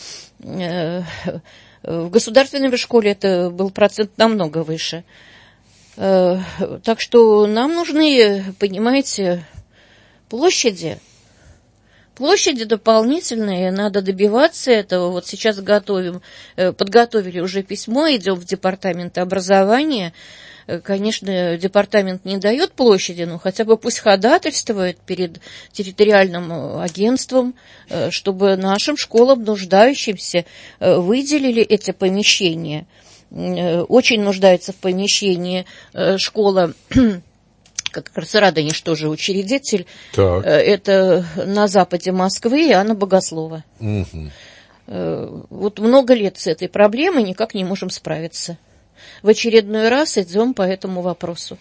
В государственной школе это был процент намного выше. Так что нам нужны, понимаете, площади дополнительные, надо добиваться этого. Вот сейчас подготовили уже письмо, идем в департамент образования. Конечно, департамент не дает площади, но хотя бы пусть ходатайствует перед территориальным агентством, чтобы нашим школам, нуждающимся, выделили эти помещения. Очень нуждается в помещении школа, как раз Радонеж тоже учредитель. Так. Это на западе Москвы, Анна Богослова. Угу. Вот много лет с этой проблемой никак не можем справиться. В очередной раз идем по этому вопросу.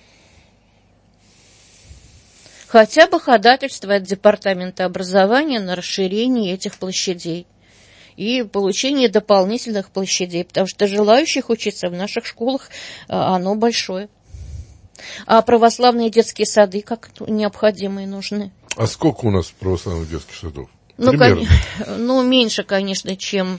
Хотя бы ходатайство от департамента образования на расширение этих площадей и получение дополнительных площадей, потому что желающих учиться в наших школах, оно большое. А православные детские сады как необходимые нужны.
А сколько у нас православных детских садов?
Ну, меньше, конечно, чем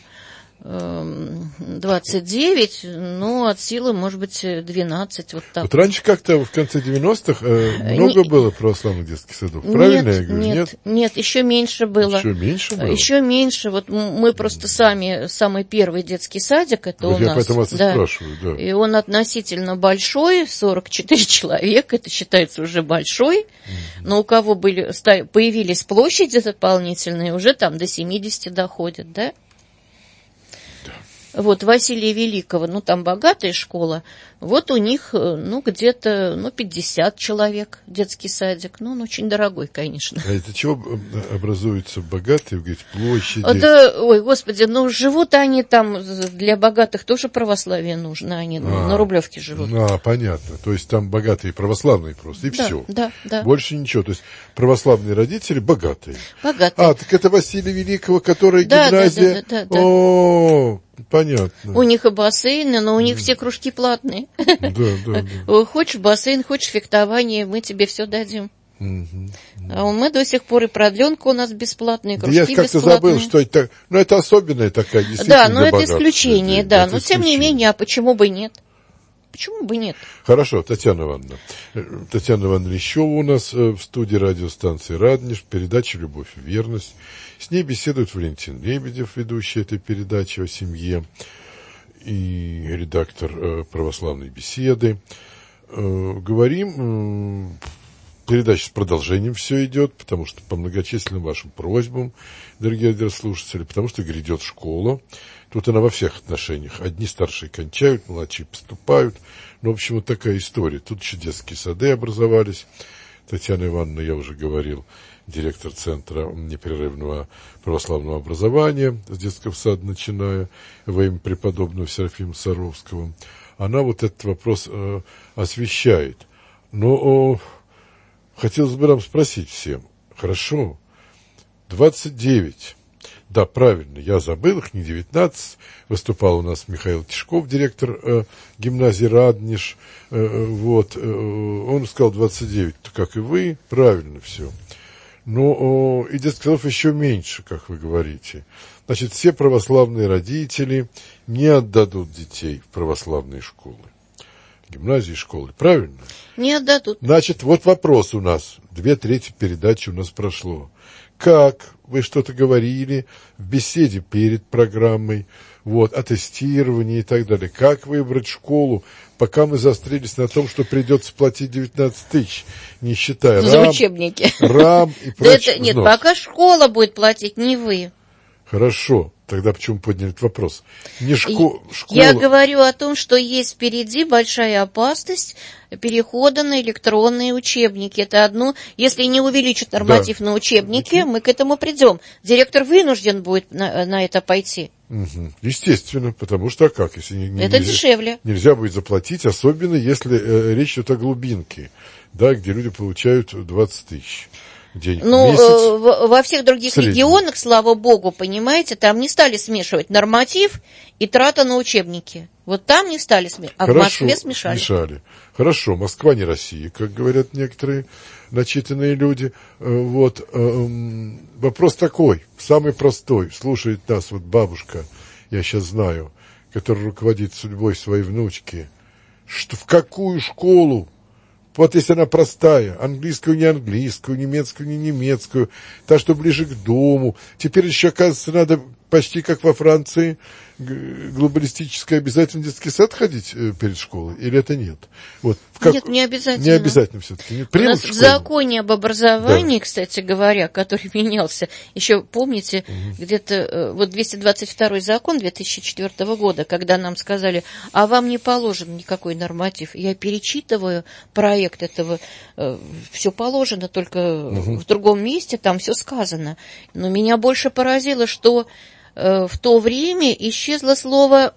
29, но от силы, может быть, 12. Вот так.
Вот раньше как-то в конце 90-х много было православных детских садов. Правильно я говорю?
Нет, еще меньше было.
Еще меньше было?
Еще меньше. Вот мы просто самый первый детский садик, это вот у нас.
Я поэтому вас и спрашиваю, да.
И он относительно большой, 44 человека, это считается уже большой. Но у кого появились площади дополнительные, уже там до 70 доходят, да? Вот Василия Великого, там богатая школа, вот у них, где-то, 50 человек, детский садик, он очень дорогой, конечно.
А это чего образуются богатые, вы говорите, площади?
Да, ой, господи, живут они там, для богатых тоже православие нужно, они на Рублевке живут.
Понятно, то есть там богатые православные просто, и
да,
все.
Да.
Больше ничего, то есть православные родители богатые.
Богатые.
Так это Василия Великого, который гимназия?
Да.
О, понятно.
У них и бассейны, но у них все кружки платные.
Да.
Хочешь бассейн, хочешь фехтование, мы тебе все дадим. А мы до сих пор и продленка у нас бесплатная, кружки бесплатные.
Я как-то забыл, что это, это особенная такая действительно.
Да, но это исключение, да. Но тем не менее, а почему бы нет? Почему бы нет?
Хорошо, Татьяна Ивановна, Лещева у нас в студии радиостанции «Радонеж», передача «Любовь и верность». С ней беседует Валентин Лебедев, ведущий этой передачи о семье, и редактор «Православной беседы». Говорим, передача с продолжением все идет, потому что по многочисленным вашим просьбам, дорогие радиослушатели, потому что грядет школа. Тут она во всех отношениях. Одни старшие кончают, младшие поступают. В общем, вот такая история. Тут еще детские сады образовались. Татьяна Ивановна, я уже говорил, директор Центра непрерывного православного образования с детского сада, начиная во имя преподобного Серафима Саровского. Она вот этот вопрос освещает. Но хотелось бы нам спросить всем. Хорошо, 29. Да, правильно, я забыл их, не 19. Выступал у нас Михаил Тишков, директор гимназии «Радонеж». Он сказал 29, как и вы, правильно все. Но и детских садов еще меньше, как вы говорите. Значит, все православные родители не отдадут детей в православные школы, гимназии, школы, правильно?
Не отдадут.
Значит, вот вопрос у нас, 2/3 передачи у нас прошло. Как вы что-то говорили в беседе перед программой, о тестировании и так далее. Как выбрать школу, пока мы заострились на том, что придется платить 19 тысяч, не считая
за учебники.
РАМ и прочее.
Нет, пока школа будет платить, не вы.
Хорошо. Тогда почему подняли этот вопрос? Школа.
Я говорю о том, что есть впереди большая опасность перехода на электронные учебники. Это одно. Если не увеличат норматив на учебники, мы к этому придем. Директор вынужден будет на это пойти.
Угу. Естественно, потому что как? Если
это дешевле.
Нельзя будет заплатить, особенно если речь идет о глубинке, где люди получают 20 тысяч. денег
Ну,
в месяц.
во всех других
Средний.
регионах, слава богу, понимаете, там не стали смешивать норматив и трата на учебники. Вот там не стали смешивать, а
Хорошо,
в Москве смешали.
Хорошо, Москва не Россия, как говорят некоторые начитанные люди. Вот, вопрос такой, самый простой. Слушает нас вот бабушка, я сейчас знаю, которая руководит судьбой своей внучки. Что, в какую школу? Вот если она простая, английскую не английскую, немецкую не немецкую, та, что ближе к дому. Теперь еще, оказывается, надо почти как во Франции, глобалистическое обязательно детский сад ходить перед школой, или это нет? Вот,
Нет, не обязательно.
Не обязательно все-таки.
У нас в законе об образовании, да, кстати говоря, который менялся, еще помните, где-то вот 222 закон 2004 года, когда нам сказали, а вам не положен никакой норматив. Я перечитываю проект этого, все положено, только в другом месте, там все сказано. Но меня больше поразило, что в то время исчезло слово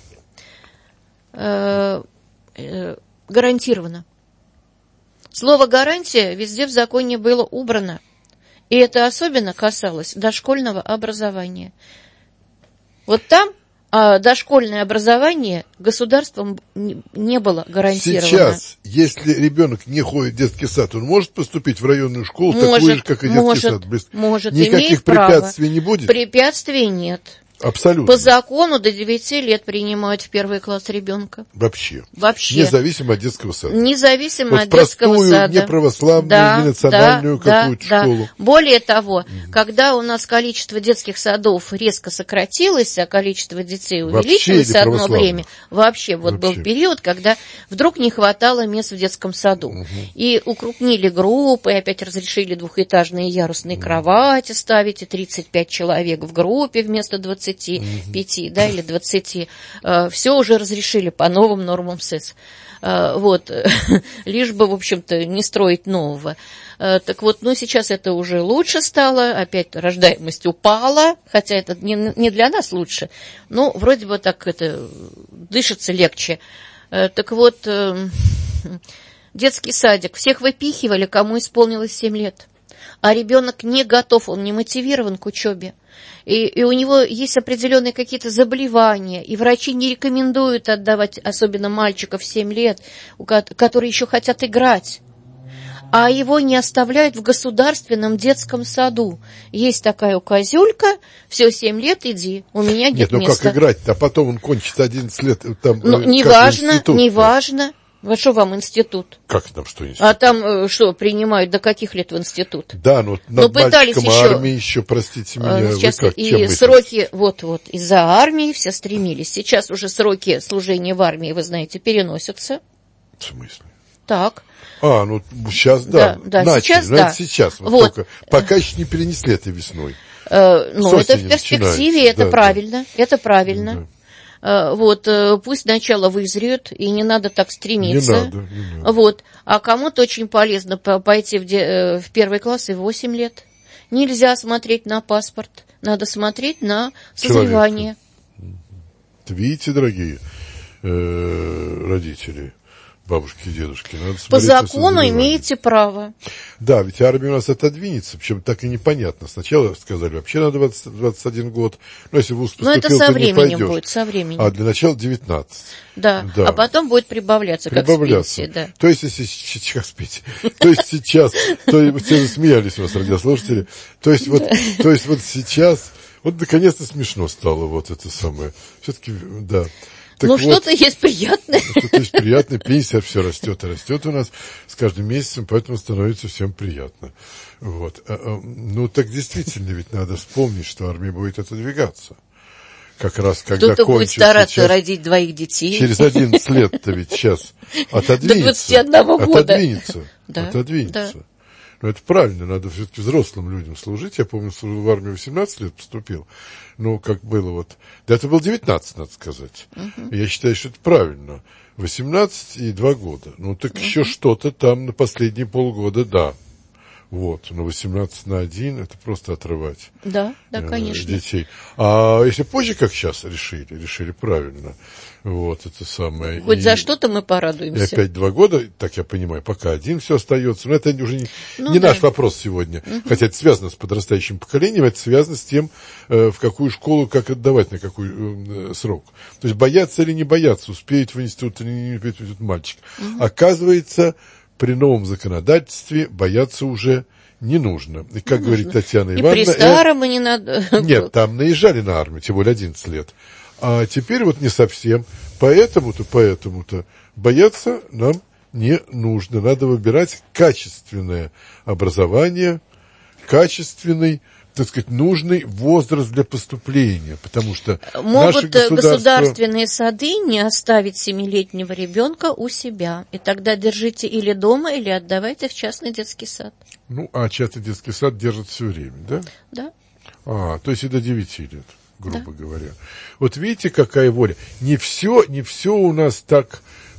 гарантированно. Слово «гарантия» везде в законе было убрано. И это особенно касалось дошкольного образования. Вот там дошкольное образование государством не было гарантировано.
Сейчас, если ребенок не ходит в детский сад, он может поступить в районную школу, такую же, как и детский сад?
Может,
никаких препятствий не будет?
Препятствий нет.
Абсолютно.
По закону до 9 лет принимают в первый класс ребенка.
Вообще.
Независимо
от детского сада.
Независимо от детского сада.
Не православную, не национальную какую-то школу.
Более того, когда у нас количество детских садов резко сократилось, а количество детей увеличилось одно время, вообще был период, когда вдруг не хватало мест в детском саду. И укрупнили группы, и опять разрешили двухэтажные ярусные кровати ставить, и 35 человек в группе вместо 25, да, или 20, все уже разрешили по новым нормам СЭС. Вот, лишь бы, в общем-то, не строить нового. Так вот, ну, сейчас это уже лучше стало, опять рождаемость упала, хотя это не для нас лучше, но вроде бы так это дышится легче. Так вот, детский садик, всех выпихивали, кому исполнилось 7 лет. А ребенок не готов, он не мотивирован к учебе. И у него есть определенные какие-то заболевания, и врачи не рекомендуют отдавать, особенно мальчиков в 7 лет, которые еще хотят играть. А его не оставляют в государственном детском саду. Есть такая указюлька, все, 7 лет иди, у меня нет места.
Нет, ну как играть-то, а потом он кончит 11 лет. Там,
ну, неважно. Вот что вам институт?
Как там что институт?
А там что, принимают до каких лет в институт?
Да, но над мальчиком армии еще, простите меня,
сейчас
вы как,
и сроки, вот, из-за армии все стремились. Сейчас уже сроки служения в армии, вы знаете, переносятся.
В смысле?
Так.
Ну сейчас да.
Да, сейчас да.
Это сейчас, вот. Только, пока еще не перенесли этой весной.
Ну, это в перспективе, это правильно, это правильно. Да. Вот, пусть сначала вызреют, и не надо так стремиться.
Не надо.
Вот. А кому-то очень полезно пойти в первый класс и в 8 лет. Нельзя смотреть на паспорт, надо смотреть на созревание.
Видите, дорогие родители, бабушки и дедушки, надо
по закону имеете право.
Да, ведь армия у нас отодвинется, причем так и непонятно. Сначала сказали, вообще надо 21 год, но если в ВУЗ поступил,
это со
то
временем
не пойдешь.
Будет, со временем.
А для начала 19.
Да, а потом будет прибавляться, как с пенсии, да.
То есть, если сейчас, то все засмеялись у нас, радиослушатели, то есть вот сейчас, вот наконец-то смешно стало вот это самое. Все-таки, да.
Так ну, вот, что-то есть приятное.
Что-то есть приятное, пенсия все растет и растет у нас с каждым месяцем, поэтому становится всем приятно. Вот. Ну, так действительно, ведь надо вспомнить, что армия будет отодвигаться. Как раз, когда
кто-то будет стараться родить 2 детей.
Через 11 лет-то ведь сейчас отодвинется.
До 21 года.
Отодвинется. Но это правильно, надо все-таки взрослым людям служить. Я помню, служил в армию 18 лет, поступил. Ну, как было вот... Да, это было 19, надо сказать. Я считаю, что это правильно. 18 и 2 года. Ну, так еще что-то там на последние полгода, да. Вот, но 18:1 это просто отрывать
конечно.
детей. А если позже, как сейчас решили правильно. Вот, это самое.
Хоть за что-то мы порадуемся.
И опять 2 года, так я понимаю, пока 1 все остается. Но это уже не наш вопрос сегодня. Хотя это связано с подрастающим поколением, это связано с тем, в какую школу, как отдавать, на какой срок. То есть бояться или не бояться, успеет в институт или не успеет в институт мальчик. Оказывается, при новом законодательстве бояться уже не нужно. И, как говорит Татьяна Ивановна...
И при старом и не надо...
Нет, там наезжали на армию, тем более 11 лет. А теперь вот не совсем. Поэтому-то бояться нам не нужно. Надо выбирать качественное образование, качественный, так сказать, нужный возраст для поступления, потому что
могут государственные сады не оставить 7-летнего ребенка у себя, и тогда держите или дома, или отдавайте в частный детский сад.
Ну, а частный детский сад держит все время, да?
Да.
То есть и до 9 лет, грубо говоря. Вот видите, какая воля. Не все у нас так,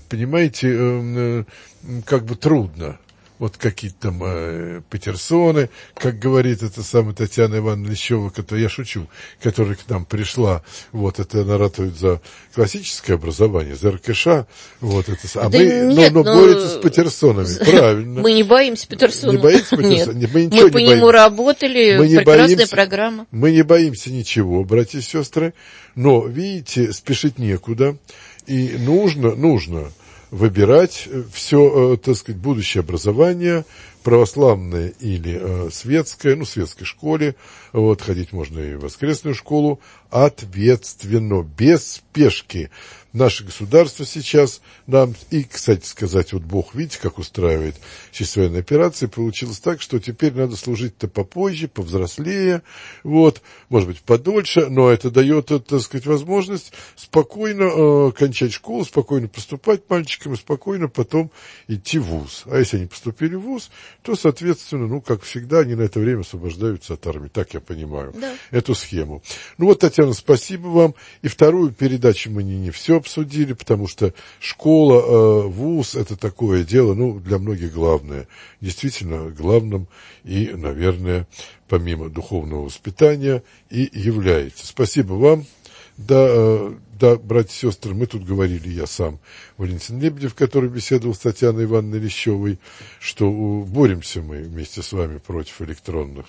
понимаете, как бы трудно. Вот какие-то там Петерсоны, как говорит эта самая Татьяна Ивановна Лещева, я шучу, которая к нам пришла, вот это она ратует за классическое образование, за РКШ, вот это. А да мы борются с Петерсонами, правильно.
Мы не боимся Петерсона.
Не боимся Петерсона?
Нет, мы по нему работали, прекрасная программа.
Мы не боимся ничего, братья и сестры, но, видите, спешить некуда, и нужно выбирать все, так сказать, будущее образование, православное или светское, в светской школе, вот, ходить можно и в воскресную школу, ответственно, без спешки. Наше государство сейчас нам, и, кстати сказать, вот Бог, видите, как устраивает часть военной операции, получилось так, что теперь надо служить-то попозже, повзрослее, вот, может быть, подольше, но это дает, так сказать, возможность спокойно кончать школу, спокойно поступать мальчикам и спокойно потом идти в вуз. А если они поступили в вуз, то, соответственно, как всегда, они на это время освобождаются от армии. Так я понимаю эту схему. Вот, Татьяна, спасибо вам. И вторую передачу мы не все обсудили, потому что школа, вуз – это такое дело, для многих главное. Действительно, главным и, наверное, помимо духовного воспитания и является. Спасибо вам. Да, братья и сестры, мы тут говорили, я сам, Валентин Лебедев, который беседовал с Татьяной Ивановной Лещевой, что боремся мы вместе с вами против электронных,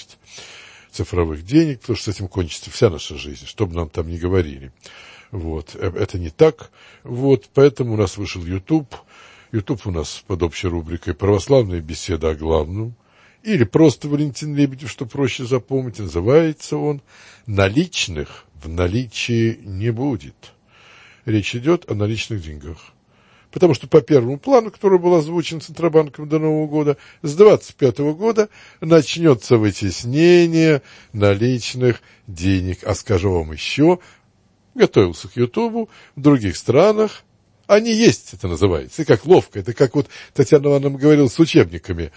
цифровых денег, потому что с этим кончится вся наша жизнь, что бы нам там ни говорили. Вот, это не так. Вот, поэтому у нас вышел YouTube. YouTube у нас под общей рубрикой «Православная беседа о главном». Или просто Валентин Лебедев, что проще запомнить. Называется он «Наличных в наличии не будет». Речь идет о наличных деньгах. Потому что по первому плану, который был озвучен Центробанком до Нового года, с 2025 года начнется вытеснение наличных денег. А скажу вам еще, готовился к Ютубу, в других странах они есть, это называется. И как ловко. Это как вот Татьяна Ивановна говорила с учебниками.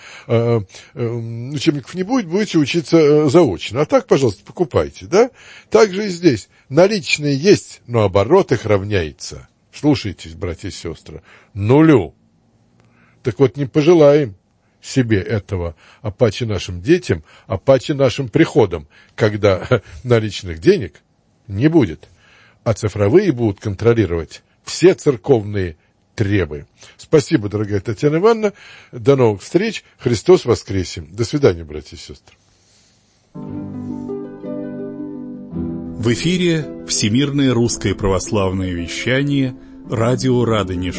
Учебников не будет, будете учиться заочно. А так, пожалуйста, покупайте, да? Так же и здесь. Наличные есть, но оборот их равняется. Слушайтесь, братья и сестры, 0. Так вот, не пожелаем себе этого, а паче нашим детям, а паче нашим приходам, когда наличных денег не будет. А цифровые будут контролировать все церковные требы. Спасибо, дорогая Татьяна Ивановна. До новых встреч. Христос воскресе. До свидания, братья и сестры.
В эфире Всемирное русское православное вещание «Радио Радонеж».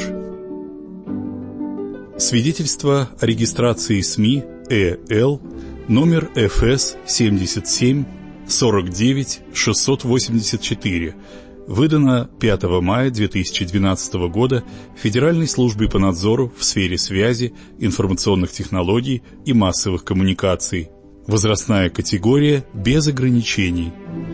Свидетельство о регистрации СМИ ЭЛ номер ФС 77 49 684, выдано 5 мая 2012 года Федеральной службой по надзору в сфере связи, информационных технологий и массовых коммуникаций. Возрастная категория без ограничений.